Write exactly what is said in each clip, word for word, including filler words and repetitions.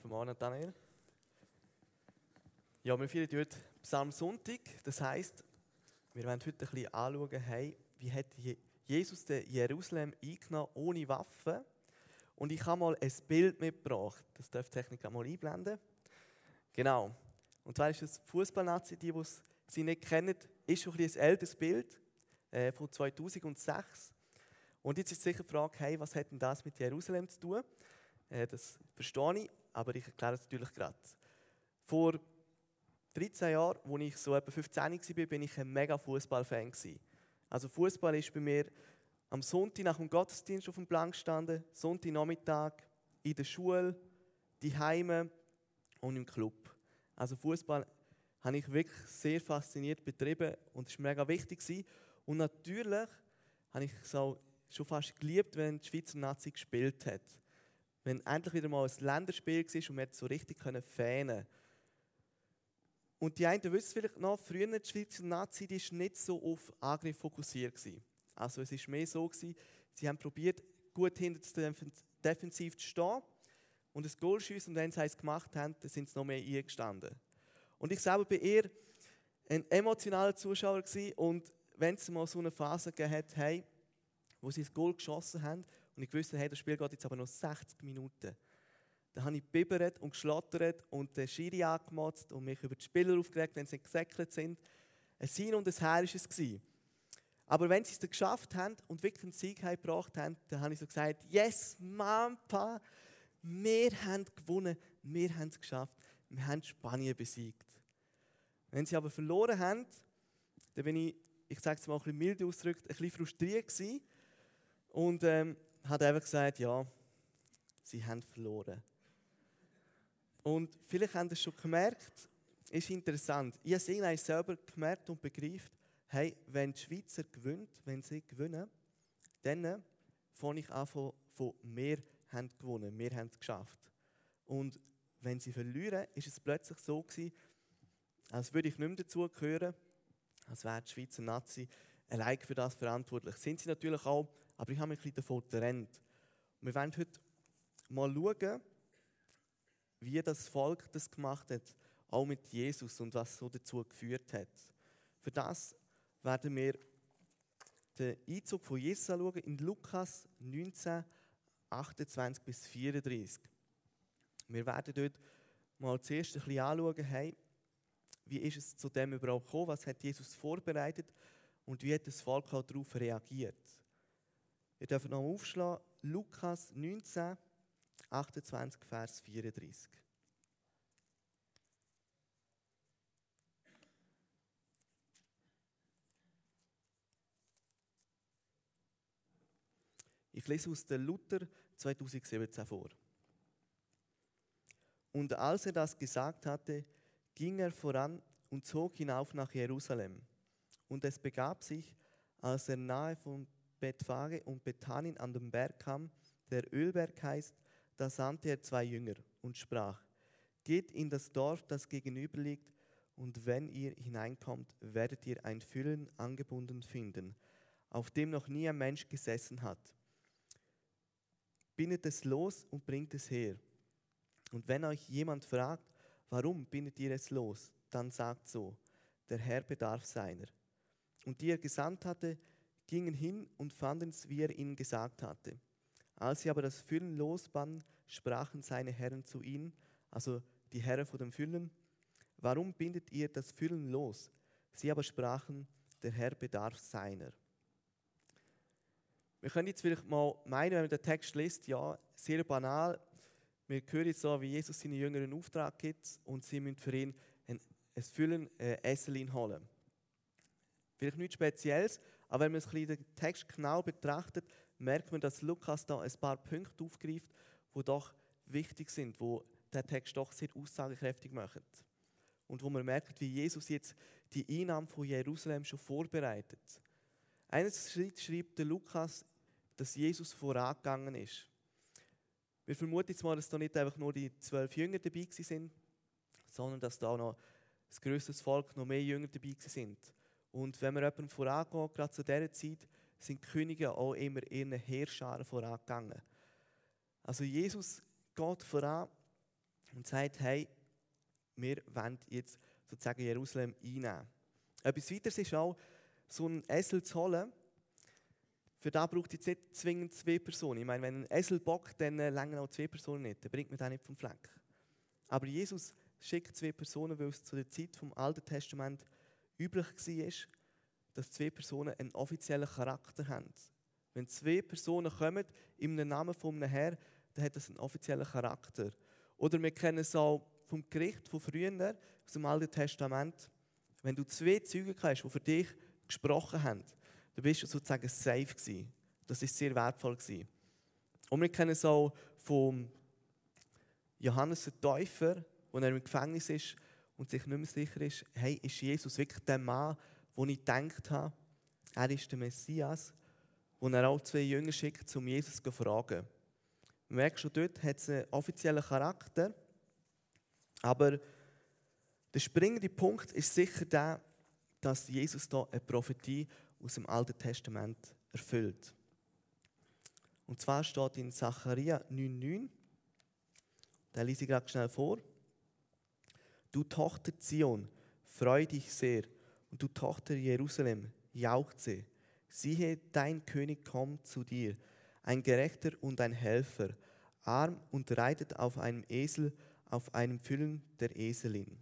Guten Morgen, Daniel. Ja, wir feiern heute Psalmsonntag. Das heisst, wir wollen heute ein bisschen anschauen, hey, wie hat Jesus den Jerusalem eingenommen ohne Waffen. Und ich habe mal ein Bild mitgebracht. Das darf die Technik auch mal einblenden. Genau. Und zwar ist das Fußballnazi, die, die sie nicht kennen, ist schon ein, ein älteres Bild äh, von zweitausendsechs. Und jetzt ist sicher die Frage, hey, was hat denn das mit Jerusalem zu tun? Äh, das verstehe ich, aber ich erkläre es natürlich gerade. Vor dreizehn Jahren, als ich so etwa fünfzehn war, war ich ein mega Fußballfan. Also Fußball ist bei mir am Sonntag nach dem Gottesdienst auf dem Plan gestanden, Sonntagnachmittag, in der Schule, die Heime und im Club. Also Fußball habe ich wirklich sehr fasziniert betrieben und es war mega wichtig. Und natürlich habe ich so schon fast geliebt, wenn die Schweizer Nazi gespielt hat. Wenn endlich wieder mal ein Länderspiel war und wir so richtig fähnen konnten. Und die einen wissen vielleicht noch, früher die Schweizer Nazi die ist nicht so auf Angriff fokussiert gewesen. Also es war mehr so gewesen, sie haben probiert, gut hinter der Defensiv zu stehen und ein Goal zu schiessen, und wenn sie es gemacht haben, dann sind sie noch mehr eingestanden. Und ich selber war eher ein emotionaler Zuschauer gewesen, und wenn es mal so eine Phase gegeben hat, hey, wo sie das Goal geschossen haben und ich wusste, hey, das Spiel geht jetzt aber noch sechzig Minuten, dann habe ich gebibbert und geschlottert und den Schiri angemotzt und mich über die Spieler aufgeregt, wenn sie nicht gesäckelt sind. Ein Sein und ein Her war es. Aber wenn sie es dann geschafft haben und wirklich einen Sieg gebracht haben, dann habe ich so gesagt, yes, Mama, wir haben gewonnen, wir haben es geschafft, wir haben Spanien besiegt. Wenn sie aber verloren haben, dann bin ich, ich sage es mal ein bisschen milde ausgedrückt, ein bisschen frustriert gewesen und ähm, habe einfach gesagt, ja, sie haben verloren. Und vielleicht haben Sie es schon gemerkt, ist interessant. Ich habe es irgendwann selber gemerkt und begriffen, hey, wenn die Schweizer gewinnt, wenn sie gewinnen, dann fange ich an von, von wir haben gewonnen, wir haben es geschafft. Und wenn sie verlieren, ist es plötzlich so gewesen, als würde ich nicht mehr dazugehören, als wäre die Schweizer Nazi allein für das verantwortlich. Sind sie natürlich auch, aber ich habe mich ein bisschen davon getrennt. Und wir wollen heute mal schauen, wie das Volk das gemacht hat, auch mit Jesus, und was so dazu geführt hat. Für das werden wir den Einzug von Jesus anschauen in Lukas neunzehn, achtundzwanzig bis vierunddreißig. Wir werden dort mal zuerst ein bisschen anschauen, hey, wie ist es zu dem überhaupt gekommen, was hat Jesus vorbereitet und wie hat das Volk auch darauf reagiert. Wir dürfen noch aufschlagen, Lukas neunzehn, achtundzwanzig, Vers vierunddreißig. Ich lese aus der Luther zweitausendsiebzehn vor. Und als er das gesagt hatte, ging er voran und zog hinauf nach Jerusalem. Und es begab sich, als er nahe von Bethphage und Bethanien an den Berg kam, der Ölberg heißt, da sandte er zwei Jünger und sprach, geht in das Dorf, das gegenüber liegt, und wenn ihr hineinkommt, werdet ihr ein Füllen angebunden finden, auf dem noch nie ein Mensch gesessen hat. Bindet es los und bringt es her. Und wenn euch jemand fragt, warum bindet ihr es los, dann sagt so, der Herr bedarf seiner. Und die er gesandt hatte, gingen hin und fanden es, wie er ihnen gesagt hatte. Als sie aber das Füllen losbanden, sprachen seine Herren zu ihnen, also die Herren von dem Füllen, warum bindet ihr das Füllen los? Sie aber sprachen, der Herr bedarf seiner. Wir können jetzt vielleicht mal meinen, wenn man den Text liest, ja, sehr banal. Wir hören jetzt so, wie Jesus seinen Jüngern einen Auftrag gibt und sie müssen für ihn ein, ein Füllen, ein Esselin holen. Vielleicht nichts Spezielles, aber wenn man den Text genau betrachtet, merkt man, dass Lukas da ein paar Punkte aufgreift, die doch wichtig sind, wo der Text doch sehr aussagekräftig machen. Und wo man merkt, wie Jesus jetzt die Einnahme von Jerusalem schon vorbereitet. Einerseits schreibt der Lukas, dass Jesus vorangegangen ist. Wir vermuten jetzt mal, dass da nicht einfach nur die zwölf Jünger dabei sind, sondern dass da auch noch ein grösseres Volk, noch mehr Jünger dabei sind. Und wenn wir jemandem vorangeht, gerade zu dieser Zeit, sind die Könige auch immer ihren Heerscharen vorangegangen. Also Jesus geht voran und sagt, hey, wir wollen jetzt sozusagen Jerusalem einnehmen. Etwas weiteres ist auch, so einen Esel zu holen. Für das braucht es nicht zwingend zwei Personen. Ich meine, wenn ein Esel bockt, dann länger auch zwei Personen nicht. Dann bringt man den nicht vom Fleck. Aber Jesus schickt zwei Personen, weil es zu der Zeit vom Alten Testament üblich war, dass zwei Personen einen offiziellen Charakter haben. Wenn zwei Personen kommen im Namen von einem Herrn, dann hat das einen offiziellen Charakter. Oder wir kennen es auch vom Gericht von früher, aus dem Alten Testament. Wenn du zwei Zeugen hast, die für dich gesprochen haben, dann bist du sozusagen safe gewesen. Das war sehr wertvoll gewesen. Und wir kennen es auch vom Johannes der Täufer, als er im Gefängnis ist und sich nicht mehr sicher ist, hey, ist Jesus wirklich der Mann, den ich gedacht habe, er ist der Messias, wo er auch zwei Jünger schickt, um Jesus zu fragen. Man merkt schon, dort hat es einen offiziellen Charakter, aber der springende Punkt ist sicher der, dass Jesus da eine Prophetie aus dem Alten Testament erfüllt. Und zwar steht in Sacharja neun neun, da lese ich gerade schnell vor. Du Tochter Zion, freu dich sehr, und du Tochter Jerusalem, jauchze. Siehe, dein König kommt zu dir, ein Gerechter und ein Helfer, arm und reitet auf einem Esel, auf einem Füllen der Eselin.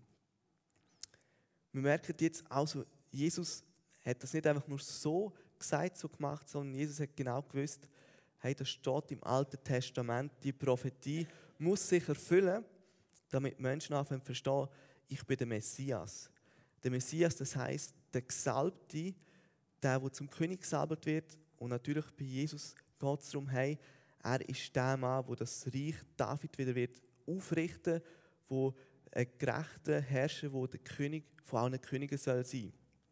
Wir merken jetzt also, Jesus hat das nicht einfach nur so gesagt, so gemacht, sondern Jesus hat genau gewusst, hey, das steht im Alten Testament, die Prophetie muss sich erfüllen, damit Menschen anfangen zu verstehen, ich bin der Messias. Der Messias, das heisst, der Gesalbte, der, der zum König gesalbt wird. Und natürlich bei Jesus geht es darum, hey, er ist der Mann, der das Reich David wieder wird aufrichten, wo ein gerechter Herrscher, der der König von allen Königen soll sein.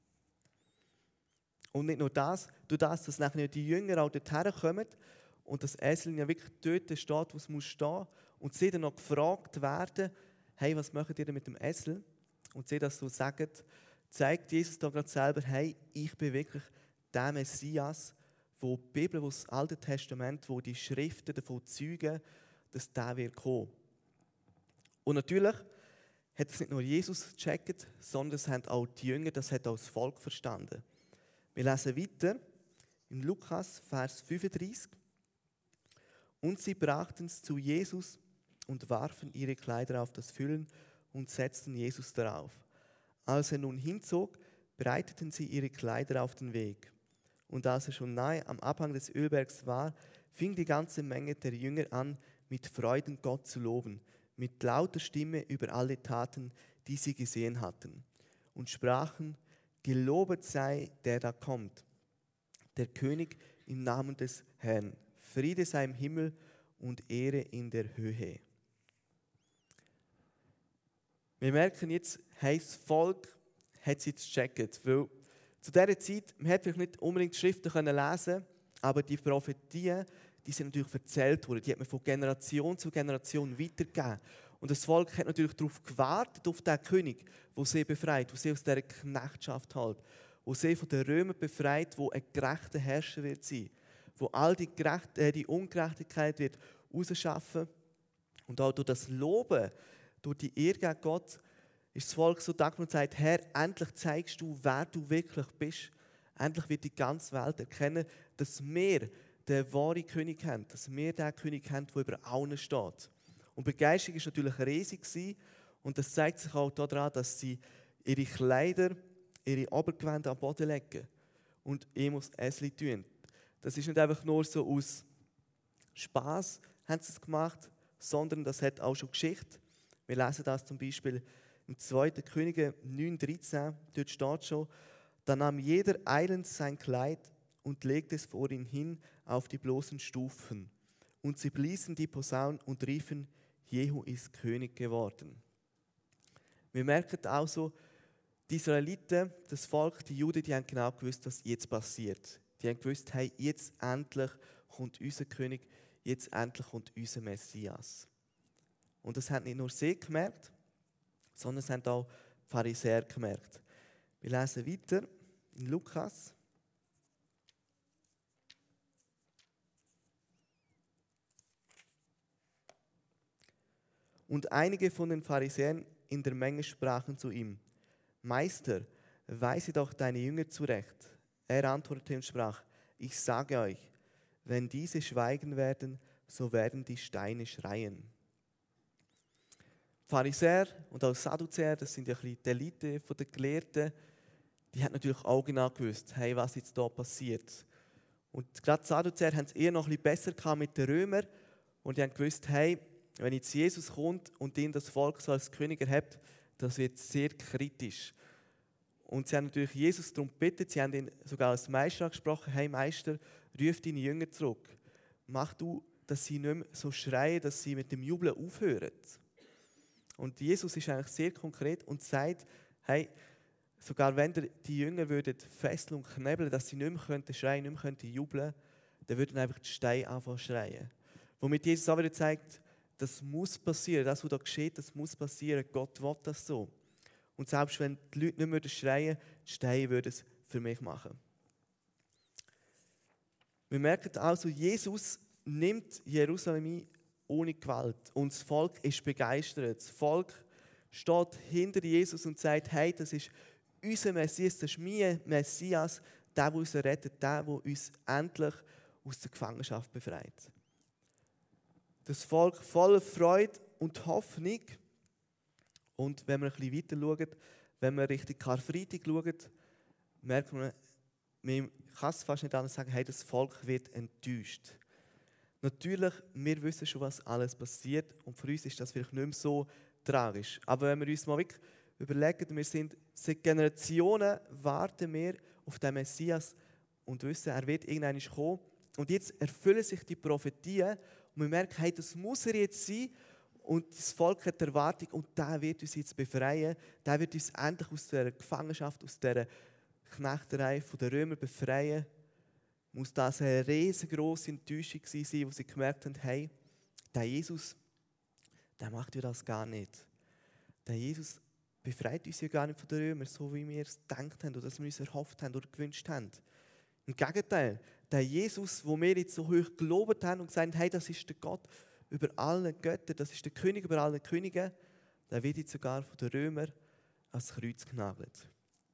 Und nicht nur das, durch das, dass nachher die Jünger auch dorthin kommen und das Esel ja wirklich dort steht, wo es muss stehen, und sie dann noch gefragt werden, hey, was macht ihr denn mit dem Esel? Und sie das so sagen, zeigt Jesus da gerade selber, hey, ich bin wirklich der Messias, wo die Bibel, wo das Alte Testament, wo die Schriften davon zeugen, dass der wird kommen. Und natürlich hat es nicht nur Jesus gecheckt, sondern es haben auch die Jünger, das hat auch das Volk verstanden. Wir lesen weiter in Lukas, Vers fünfunddreißig. Und sie brachten es zu Jesus und warfen ihre Kleider auf das Füllen und setzten Jesus darauf. Als er nun hinzog, breiteten sie ihre Kleider auf den Weg. Und als er schon nahe am Abhang des Ölbergs war, fing die ganze Menge der Jünger an, mit Freuden Gott zu loben, mit lauter Stimme über alle Taten, die sie gesehen hatten, und sprachen, gelobet sei, der da kommt, der König im Namen des Herrn. Friede sei im Himmel und Ehre in der Höhe. Wir merken jetzt, hey, das Volk hat es jetzt gecheckt, weil zu dieser Zeit, man hat vielleicht nicht unbedingt die Schriften lesen können, aber die Prophetien, die sind natürlich erzählt worden, die hat man von Generation zu Generation weitergegeben. Und das Volk hat natürlich darauf gewartet, auf den König, der sie befreit, der sie aus dieser Knechtschaft hält, der sie von den Römern befreit, der ein gerechter Herrscher wird sein, wo all die, Gerecht, äh, die Ungerechtigkeit wird rausschaffen. Und auch durch das Loben, durch die Ehre gegen Gott, ist das Volk so dankbar und sagt, Herr, endlich zeigst du, wer du wirklich bist. Endlich wird die ganze Welt erkennen, dass wir den wahren König haben, dass wir den König haben, der über allen steht. Und die Begeisterung war natürlich riesig und das zeigt sich auch daran, dass sie ihre Kleider, ihre Obergewänder am Boden legen und ihm aufs Esel tun. Das ist nicht einfach nur so aus Spass haben sie es gemacht, sondern das hat auch schon Geschichte. Wir lesen das zum Beispiel im zweiten Könige neun dreizehn, dort steht schon, da nahm jeder eilends sein Kleid und legte es vor ihn hin auf die bloßen Stufen. Und sie bliesen die Posaunen und riefen, Jehu ist König geworden. Wir merken also, die Israeliten, das Volk, die Juden, die haben genau gewusst, was jetzt passiert. Die haben gewusst, hey, jetzt endlich kommt unser König, jetzt endlich kommt unser Messias. Und das haben nicht nur sie gemerkt, sondern es haben auch die Pharisäer gemerkt. Wir lesen weiter in Lukas. Und einige von den Pharisäern in der Menge sprachen zu ihm: Meister, weise doch deine Jünger zurecht. Er antwortete und sprach: Ich sage euch, wenn diese schweigen werden, so werden die Steine schreien. Die Pharisäer und auch Sadduzäer, das sind ja ein bisschen die Elite der Gelehrten, die haben natürlich auch genau gewusst, hey, was jetzt hier passiert. Und gerade die Sadduzäer haben es eher noch ein bisschen besser gehabt mit den Römern und die haben gewusst, hey, wenn jetzt Jesus kommt und ihn das Volk so als König erhebt, das wird sehr kritisch. Und sie haben natürlich Jesus darum gebeten, sie haben ihn sogar als Meister angesprochen: Hey Meister, ruf deine Jünger zurück. Mach du, dass sie nicht mehr so schreien, dass sie mit dem Jubeln aufhören. Und Jesus ist eigentlich sehr konkret und sagt, hey, sogar wenn die Jünger würden fesseln und knebeln, dass sie nicht mehr könnten schreien, nicht mehr könnten jubeln, dann würden einfach die Steine anfangen zu schreien. Womit Jesus auch wieder zeigt, das muss passieren, das, was da geschieht, das muss passieren. Gott will das so. Und selbst wenn die Leute nicht mehr schreien, die Steine würden es für mich machen. Wir merken also, Jesus nimmt Jerusalem ein ohne Gewalt. Und das Volk ist begeistert. Das Volk steht hinter Jesus und sagt, hey, das ist unser Messias, das ist mein Messias, der, der uns rettet, der, der uns endlich aus der Gefangenschaft befreit. Das Volk voller Freude und Hoffnung. Und wenn wir ein bisschen weiter schauen, wenn wir Richtung Karfreitag schauen, merken wir, man kann es fast nicht anders sagen, hey, das Volk wird enttäuscht. Natürlich, wir wissen schon, was alles passiert und für uns ist das vielleicht nicht mehr so tragisch. Aber wenn wir uns mal wirklich überlegen, wir sind seit Generationen, warten wir auf den Messias und wissen, er wird irgendwann kommen. Und jetzt erfüllen sich die Prophetien und wir merken, hey, das muss er jetzt sein. Und das Volk hat die Erwartung, und der wird uns jetzt befreien. Der wird uns endlich aus dieser Gefangenschaft, aus dieser Knechterei der Römer befreien. Muss das eine riesengroße Enttäuschung sein, wo sie gemerkt haben, hey, der Jesus, der macht ja das gar nicht. Der Jesus befreit uns ja gar nicht von den Römern, so wie wir es gedacht haben oder dass wir uns erhofft haben oder gewünscht haben. Im Gegenteil, der Jesus, wo wir jetzt so hoch gelobt haben und gesagt haben, hey, das ist der Gott über alle Götter, das ist der König über alle Könige, der wird jetzt sogar von den Römern ans Kreuz genagelt.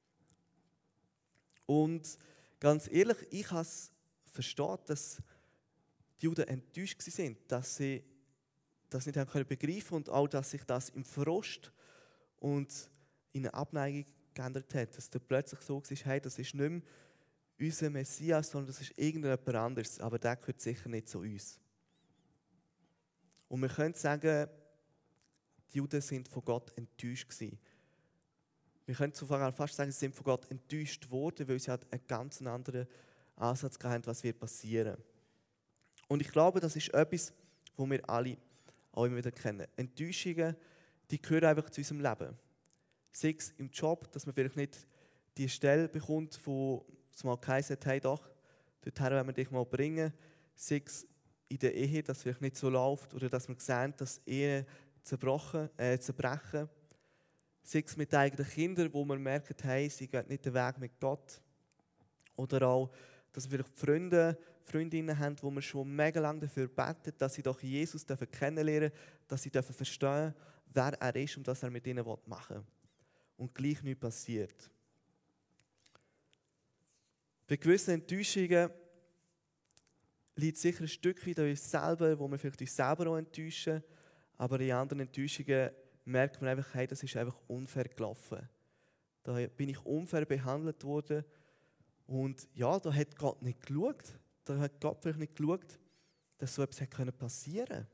Und ganz ehrlich, ich habe es verstanden, dass die Juden enttäuscht waren, dass sie das nicht haben begreifen können und auch, dass sich das im Frost und in eine Abneigung geändert hat. Dass dann plötzlich so war, hey, das ist nicht mehr unser Messias, sondern das ist irgendjemand anderes, aber der gehört sicher nicht zu uns. Und wir können sagen, die Juden sind von Gott enttäuscht gewesen. Wir können sogar fast sagen, sie sind von Gott enttäuscht worden, weil sie halt einen ganz anderen Ansatz hatten, was wird passieren. Und ich glaube, das ist etwas, was wir alle auch immer wieder kennen. Enttäuschungen, die gehören einfach zu unserem Leben. Sei es im Job, dass man vielleicht nicht die Stelle bekommt, wo es mal geheißen hat, hey doch, dorthin wollen wir dich mal bringen. Sei es in der Ehe, dass es vielleicht nicht so läuft oder dass man sehen, dass Ehen zerbrochen, äh, zerbrechen. Sei es mit eigenen Kindern, wo man merkt, hey, sie gehen nicht den Weg mit Gott. Oder auch, dass wir vielleicht Freunde, Freundinnen haben, wo wir schon mega lange dafür beten, dass sie doch Jesus kennenlernen dürfen, dass sie dürfen verstehen, wer er ist und was er mit ihnen machen will. Und gleich nichts passiert. Bei gewissen Enttäuschungen liegt sicher ein Stück weit an uns selber, wo wir vielleicht uns selber auch enttäuschen. Aber in anderen Enttäuschungen merkt man einfach, hey, das ist einfach unfair gelaufen. Da bin ich unfair behandelt worden. Und ja, da hat Gott nicht geschaut. Da hat Gott vielleicht nicht geschaut, dass so etwas passieren konnte.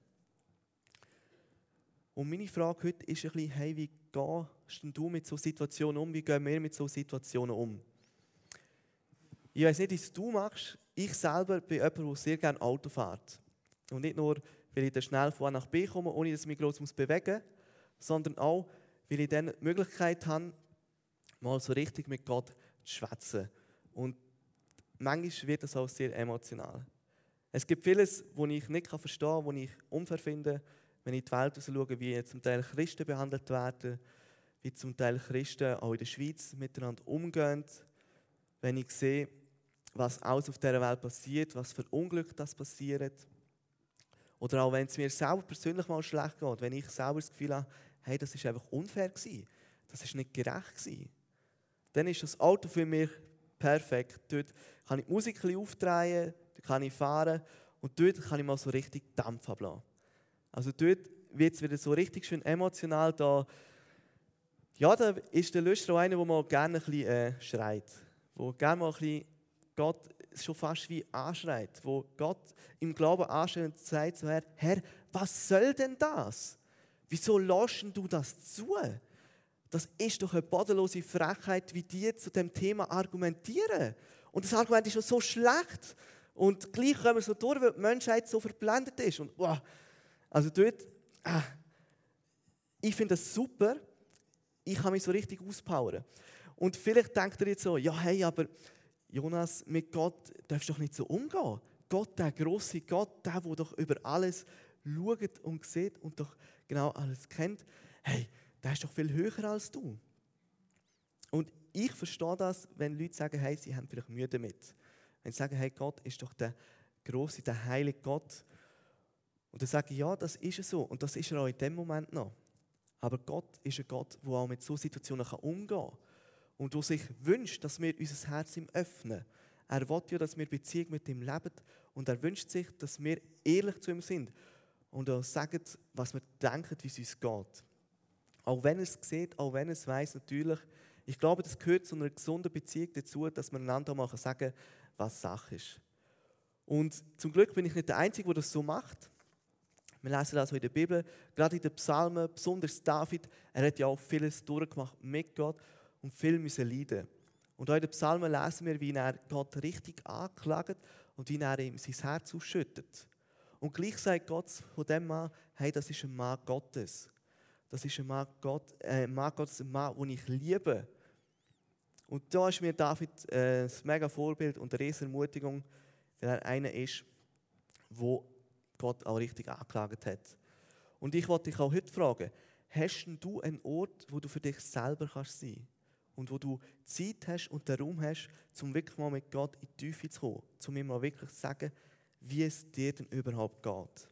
Und meine Frage heute ist ein bisschen, hey, wie gehst du mit solchen Situationen um? Wie gehen wir mit solchen Situationen um? Ich weiss nicht, wie es du machst. Ich selber bin jemand, der sehr gerne Auto fährt. Und nicht nur, weil ich dann schnell von A nach B komme, ohne dass ich mich gross bewegen muss, sondern auch, weil ich dann die Möglichkeit habe, mal so richtig mit Gott zu schwätzen. Und manchmal wird das auch sehr emotional. Es gibt vieles, was ich nicht verstehen kann, was ich unfair finde, wenn ich in die Welt schaue, wie zum Teil Christen behandelt werden, wie zum Teil Christen auch in der Schweiz miteinander umgehen, wenn ich sehe, was alles auf dieser Welt passiert, was für Unglück das passiert. Oder auch wenn es mir selber persönlich mal schlecht geht, wenn ich selber das Gefühl habe, hey, das ist einfach unfair gewesen, das ist nicht gerecht gewesen, dann ist das Auto für mich perfekt. Dort kann ich die Musik ein bisschen aufdrehen, dort kann ich fahren und dort kann ich mal so richtig Dampf ablassen. Also dort wird es wieder so richtig schön emotional. Da, ja, da ist der Lüster auch einer, der mal gerne ein bisschen äh, schreit, der gerne mal ein bisschen Gott schon fast wie anschreit, wo Gott im Glauben anschreit und sagt so, Herr, Herr, was soll denn das? Wieso lässt du das zu? Das ist doch eine bodenlose Frechheit, wie die zu dem Thema argumentieren. Und das Argument ist schon so schlecht. Und gleich kommen wir so durch, weil die Menschheit so verblendet ist. Und, wow, also dort, ah, ich finde das super. Ich kann mich so richtig auspowern. Und vielleicht denkt ihr jetzt so, ja hey, aber Jonas, mit Gott darfst du doch nicht so umgehen. Gott, der grosse Gott, der, der doch über alles schaut und sieht und doch genau alles kennt, hey, der ist doch viel höher als du. Und ich verstehe das, wenn Leute sagen, hey, sie haben vielleicht Mühe damit. Wenn sie sagen, hey, Gott ist doch der grosse, der heilige Gott. Und dann sage ich, ja, das ist so. Und das ist er auch in dem Moment noch. Aber Gott ist ein Gott, der auch mit solchen Situationen umgehen kann. Und der sich wünscht, dass wir unser Herz ihm öffnen. Er will ja, dass wir Beziehung mit ihm leben. Und er wünscht sich, dass wir ehrlich zu ihm sind. Und auch sagen, was wir denken, wie es uns geht. Auch wenn er es sieht, auch wenn er es weiss, natürlich. Ich glaube, das gehört zu einer gesunden Beziehung dazu, dass wir einander mal sagen, was Sache ist. Und zum Glück bin ich nicht der Einzige, der das so macht. Wir lesen das auch in der Bibel, gerade in den Psalmen, besonders David, er hat ja auch vieles durchgemacht mit Gott und viel müssen leiden. Und auch in den Psalmen lesen wir, wie er Gott richtig anklagt und wie er ihm sein Herz ausschüttet. Und gleich sagt Gott von dem Mann, hey, das ist ein Mann Gottes. Das ist ein Mann, Gott, äh, ein Mann Gottes, ein Mann, den ich liebe. Und da ist mir David äh, ein mega Vorbild und eine riesige Ermutigung, weil er einer ist, wo Gott auch richtig angeklagt hat. Und ich wollte dich auch heute fragen, hast du einen Ort, wo du für dich selber kannst sein und wo du Zeit hast und den Raum hast, um wirklich mal mit Gott in die Tiefe zu kommen, um ihm mal wirklich zu sagen, wie es dir denn überhaupt geht.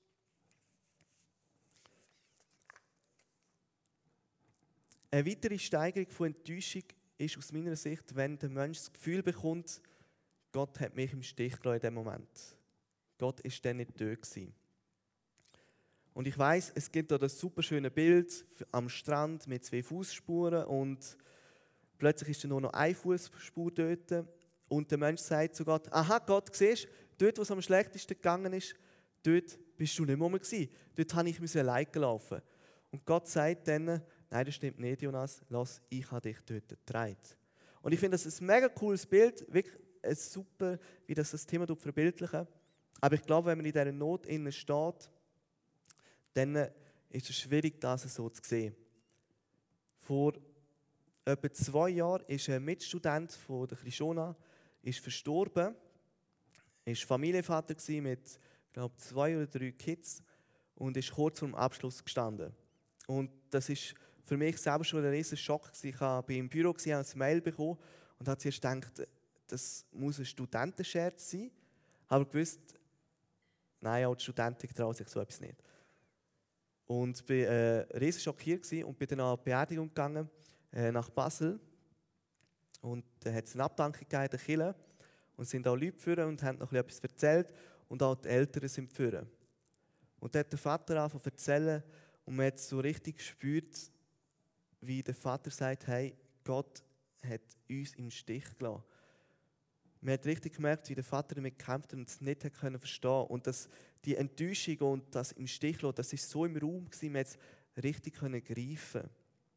Eine weitere Steigerung von Enttäuschung ist aus meiner Sicht, wenn der Mensch das Gefühl bekommt, Gott hat mich im Stich gelassen in diesem Moment. Gott war dann nicht dort gewesen. Und ich weiss, es gibt da das super schöne Bild am Strand mit zwei Fußspuren und plötzlich ist da nur noch eine Fußspur dort und der Mensch sagt zu Gott, aha Gott, siehst du, dort wo es am schlechtesten gegangen ist, dort bist du nicht mehr gewesen. Dort habe ich alleine gelaufen. Und Gott sagt dann, nein, das stimmt nicht, Jonas, lass, ich habe dich dort getragen. Und ich finde das ein mega cooles Bild, wirklich super, wie das das Thema verbildlichen. Aber ich glaube, wenn man in dieser Not innen steht, dann ist es schwierig, das so zu sehen. Vor etwa zwei Jahren ist ein Mitstudent von der Krishona ist verstorben. Er war Familienvater mit, glaube zwei oder drei Kids und ist kurz vor dem Abschluss gestanden. Und das ist für mich selber schon ein riesiger Schock. Ich war im Büro, habe ein Mail bekommen und habe zuerst gedacht, das muss ein Studentenscherz sein. Aber gewusst, nein, auch die Studenten trauen sich so etwas nicht. Und ich war äh, riesig schockiert und bin dann an die Beerdigung gegangen, äh, nach Basel. Und da hat es eine Abdankung gegeben in der Kirche. Und es sind auch Leute geführt und haben noch etwas erzählt. Und auch die Eltern sind geführt. Und da hat der Vater angefangen zu erzählen. Und man hat so richtig gespürt, wie der Vater sagt, hey, Gott hat uns im Stich gelassen. Man hat richtig gemerkt, wie der Vater damit gekämpft hat und es nicht verstehen konnte. Und dass die Enttäuschung und das im Stich lassen, das war so im Raum, man hat es richtig greifen.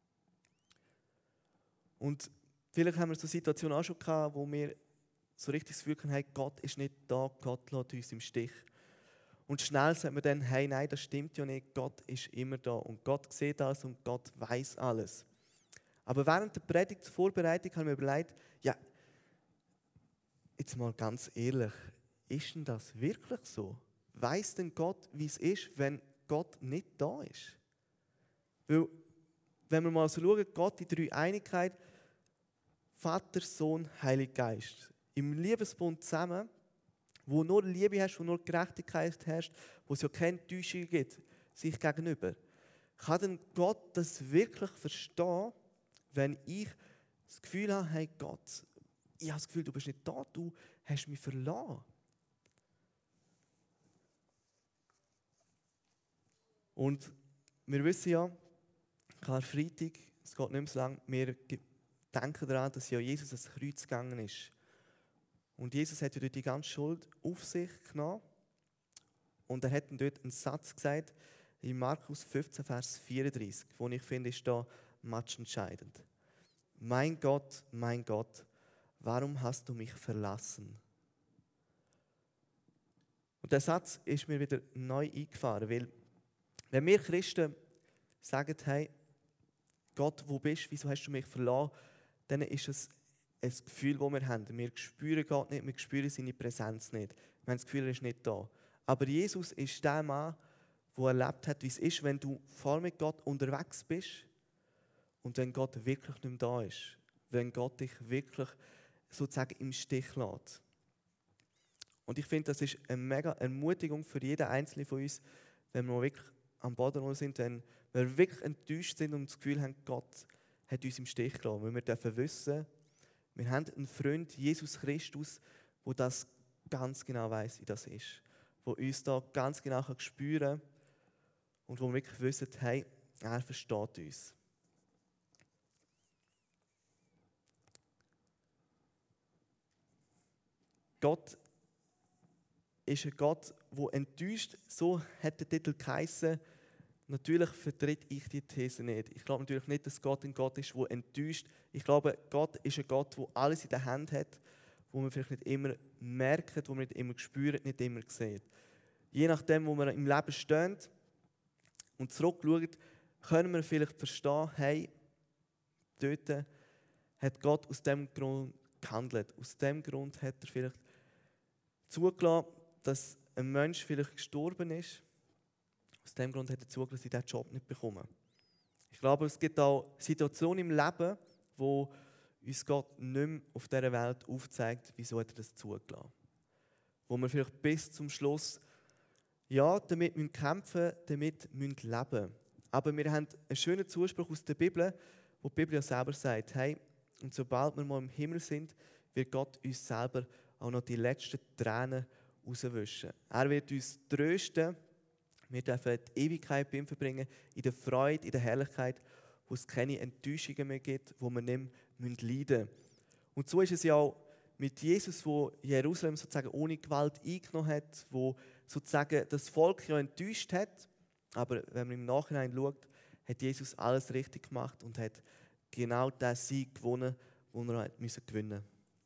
Und vielleicht haben wir so Situationen auch schon gehabt, wo wir so richtig das Gefühl haben, hey, Gott ist nicht da, Gott lässt uns im Stich. Und schnell sagt man dann, hey, nein, das stimmt ja nicht, Gott ist immer da und Gott sieht alles und Gott weiß alles. Aber während der Predigtvorbereitung haben wir überlegt, ja, jetzt mal ganz ehrlich, ist denn das wirklich so? Weiss denn Gott, wie es ist, wenn Gott nicht da ist? Weil, wenn wir mal so schauen, Gott, die Dreieinigkeit, Vater, Sohn, Heiliger Geist. Im Liebesbund zusammen wo nur Liebe hast, wo nur Gerechtigkeit herrscht, wo es ja keine Täuschung gibt, sich gegenüber. Kann denn Gott das wirklich verstehen, wenn ich das Gefühl habe, hey Gott, ich habe das Gefühl, du bist nicht da, du hast mich verlassen. Und wir wissen ja, Karfreitag, es geht nicht mehr so lange, wir denken daran, dass ja Jesus ans Kreuz gegangen ist. Und Jesus hat ja dort die ganze Schuld auf sich genommen. Und er hat dann dort einen Satz gesagt, in Markus fünfzehn, Vers vierunddreißig, wo ich finde, ist da matchentscheidend. Mein Gott, mein Gott, warum hast du mich verlassen? Und der Satz ist mir wieder neu eingefahren, weil wenn wir Christen sagen, hey, Gott, wo bist du, wieso hast du mich verlassen, dann ist es ein Gefühl, das wir haben. Wir spüren Gott nicht, wir spüren seine Präsenz nicht. Wir haben das Gefühl, er ist nicht da. Aber Jesus ist der Mann, der erlebt hat, wie es ist, wenn du voll mit Gott unterwegs bist und wenn Gott wirklich nicht mehr da ist. Wenn Gott dich wirklich sozusagen im Stich lässt. Und ich finde, das ist eine mega Ermutigung für jeden Einzelnen von uns, wenn wir wirklich am Boden sind, wenn wir wirklich enttäuscht sind und das Gefühl haben, Gott hat uns im Stich gelassen. Weil wir dürfen wissen, wir haben einen Freund, Jesus Christus, der das ganz genau weiss, wie das ist. Der uns da ganz genau spüren kann und wo wir wirklich wissen, hey, er versteht uns. Gott ist ein Gott, der enttäuscht. So hat der Titel geheissen. Natürlich vertrete ich die These nicht. Ich glaube natürlich nicht, dass Gott ein Gott ist, der enttäuscht. Ich glaube, Gott ist ein Gott, der alles in der Hand hat, wo man vielleicht nicht immer merkt, wo man nicht immer spürt, nicht immer sieht. Je nachdem, wo wir im Leben stehen und zurückschauen, können wir vielleicht verstehen, hey, dort hat Gott aus dem Grund gehandelt. Aus dem Grund hat er vielleicht zugelassen, dass ein Mensch vielleicht gestorben ist. Aus dem Grund hat er zugelassen, dass ich diesen Job nicht bekomme. Ich glaube, es gibt auch Situationen im Leben, wo uns Gott nicht mehr auf dieser Welt aufzeigt, wieso hat er das zugelassen. Wo wir vielleicht bis zum Schluss ja, damit müssen kämpfen, damit müssen leben. Aber wir haben einen schönen Zuspruch aus der Bibel, wo die Bibel ja selber sagt, hey, und sobald wir mal im Himmel sind, wird Gott uns selber auch noch die letzten Tränen rauswischen. Er wird uns trösten. Wir dürfen die Ewigkeit bei ihm verbringen, in der Freude, in der Herrlichkeit, wo es keine Enttäuschungen mehr gibt, wo wir nicht mehr leiden müssen. Und so ist es ja auch mit Jesus, wo Jerusalem sozusagen ohne Gewalt eingenommen hat, wo sozusagen das Volk ja enttäuscht hat. Aber wenn man im Nachhinein schaut, hat Jesus alles richtig gemacht und hat genau den Sieg gewonnen, den er gewinnen musste.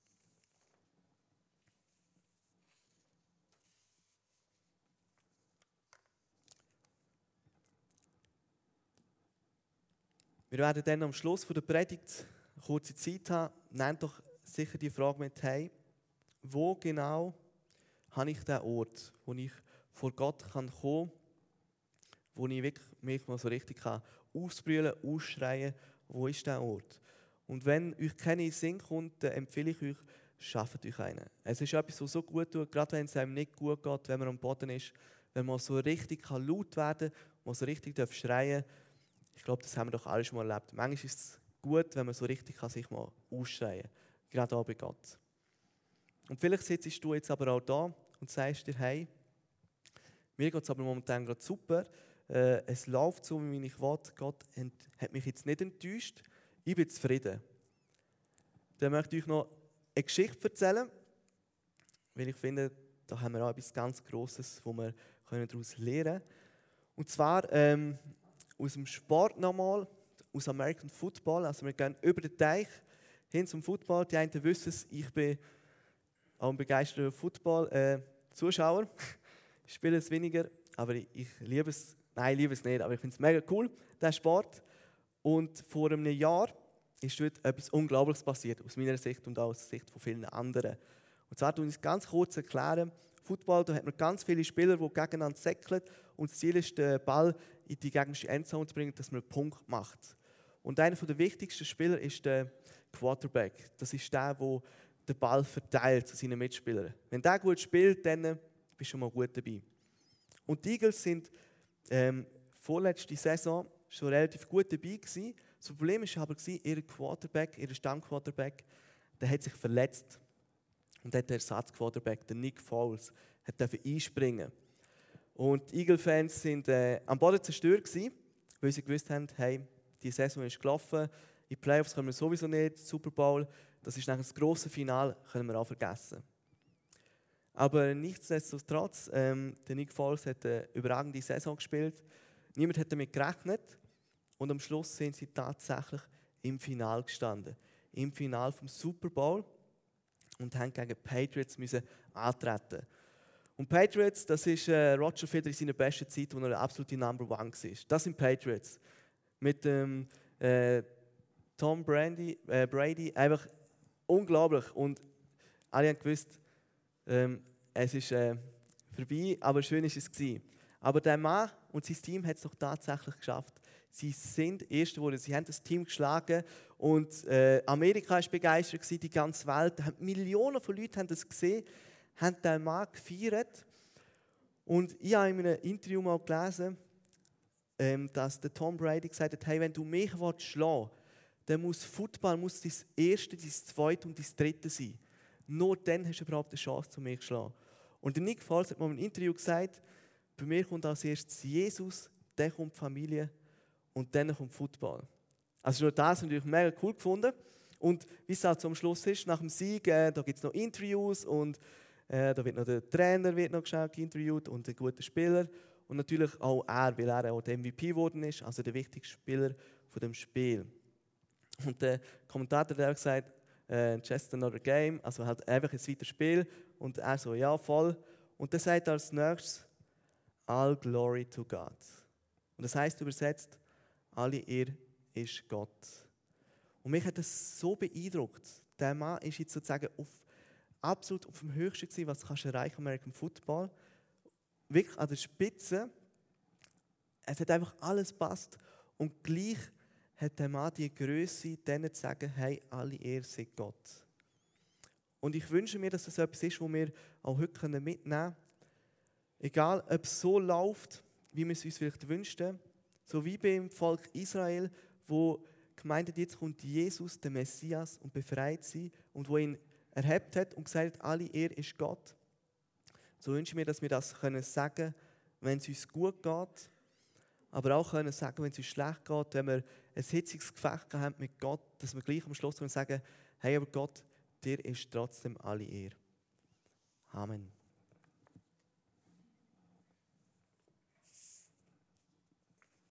Wir werden dann am Schluss der Predigt eine kurze Zeit haben. Nehmt doch sicher die Frage mit, hey, wo genau habe ich den Ort, wo ich vor Gott kommen kann, wo ich wirklich mich mal so richtig kann ausbrüllen, ausschreien, wo ist der Ort? Und wenn euch keine in den Sinn kommt, dann empfehle ich euch, schafft euch einen. Es ist etwas, was so gut tut, gerade wenn es einem nicht gut geht, wenn man am Boden ist, wenn man so richtig kann laut werden kann, man so richtig schreien darf. Ich glaube, das haben wir doch alle schon mal erlebt. Manchmal ist es gut, wenn man so richtig kann sich mal ausschreien kann, gerade auch bei Gott. Und vielleicht sitzt du jetzt aber auch da und sagst dir, hey, mir geht es aber momentan gerade super, äh, es läuft so, wie ich will, Gott hat mich jetzt nicht enttäuscht, ich bin zufrieden. Dann möchte ich euch noch eine Geschichte erzählen, weil ich finde, da haben wir auch etwas ganz Grosses, wo wir daraus lernen können. Und zwar ähm, aus dem Sport nochmal, aus American Football. Also wir gehen über den Teich hin zum Football. Die einen wissen es, ich bin auch ein begeisterter Football-Zuschauer. Äh, ich spiele es weniger, aber ich, ich liebe es. Nein, ich liebe es nicht, aber ich finde es mega cool, der Sport. Und vor einem Jahr ist dort etwas Unglaubliches passiert, aus meiner Sicht und auch aus der Sicht von vielen anderen. Und zwar erkläre ich es ganz kurz erklären. Football, da hat man ganz viele Spieler, die gegeneinander säckeln. Und das Ziel ist, den Ball in die gegnerische Endzone zu bringen, dass man einen Punkt macht. Und einer der wichtigsten Spieler ist der Quarterback. Das ist der, der den Ball verteilt zu seinen Mitspielern. Wenn der gut spielt, dann bist du schon mal gut dabei. Und die Eagles sind ähm, vorletzte Saison schon relativ gut dabei gewesen. Das Problem war aber, ihr Quarterback, ihr Stammquarterback, der hat sich verletzt. Und der Ersatzquarterback, der Nick Foles, hat dafür einspringen. Und die Eagle-Fans sind äh, am Boden zerstört gewesen, weil sie gewusst haben, hey, die Saison ist gelaufen, in die Playoffs kommen wir sowieso nicht, Super Bowl, das ist nachher das grosse Finale, können wir auch vergessen. Aber nichtsdestotrotz, ähm, der Nick Foles hat eine überragende Saison gespielt. Niemand hat damit gerechnet. Und am Schluss sind sie tatsächlich im Finale gestanden. Im Finale vom Super Bowl. Und haben gegen die Patriots müssen antreten. Und Patriots, das ist äh, Roger Federer in seiner besten Zeit, wo er absolute Number One war. Das sind Patriots. Mit dem äh, Tom Brady, äh, Brady, einfach unglaublich. Und alle haben gewusst, ähm, es ist äh, vorbei, aber schön war es gewesen. Aber der Mann und sein Team hat es doch tatsächlich geschafft. Sie sind Erste geworden, sie haben das Team geschlagen und äh, Amerika war begeistert, die ganze Welt. Millionen von Leuten haben das gesehen, haben den Mann gefeiert. Und ich habe in einem Interview mal gelesen, ähm, dass der Tom Brady gesagt hat, hey, wenn du mich schlagen willst, dann muss Football muss dein erste, dein zweite und dein dritte sein. Nur dann hast du überhaupt eine Chance, zu mir zu schlagen. Und der Nick Foles hat mal im Interview gesagt, bei mir kommt als erstes Jesus, dann kommt die Familie und dann kommt Football. Also nur das habe ich mega cool gefunden. Und wie es auch zum Schluss ist, nach dem Sieg, äh, da gibt es noch Interviews und äh, da wird noch der Trainer wird noch geschaut, interviewt und ein guter Spieler. Und natürlich auch er, weil er auch der M V P geworden ist, also der wichtigste Spieler von dem Spiel. Und der Kommentator der hat gesagt, äh, just another game, also halt einfach ein weiteres Spiel. Und er so, ja, voll. Und dann sagt er als nächstes, all glory to God. Und das heisst übersetzt, alle Ehre ist Gott. Und mich hat das so beeindruckt. Der Mann ist jetzt sozusagen auf, absolut auf dem Höchsten gewesen, was du erreichen im American Football. Wirklich an der Spitze. Es hat einfach alles gepasst. Und gleich hat der Mann die Größe, denen zu sagen, hey, alle Ehre sei Gott. Und ich wünsche mir, dass das etwas ist, was wir auch heute mitnehmen können. Egal, ob es so läuft, wie wir es uns vielleicht wünschen, so wie beim Volk Israel, wo gemeint hat, jetzt kommt Jesus, der Messias, und befreit sie und wo ihn erhebt hat und gesagt hat, alle Ehre ist Gott. So wünsche ich mir, dass wir das können sagen, wenn es uns gut geht, aber auch können sagen, wenn es uns schlecht geht, wenn wir ein hitziges Gefecht haben mit Gott, dass wir gleich am Schluss können sagen, hey, aber Gott, dir ist trotzdem alle Ehre. Amen.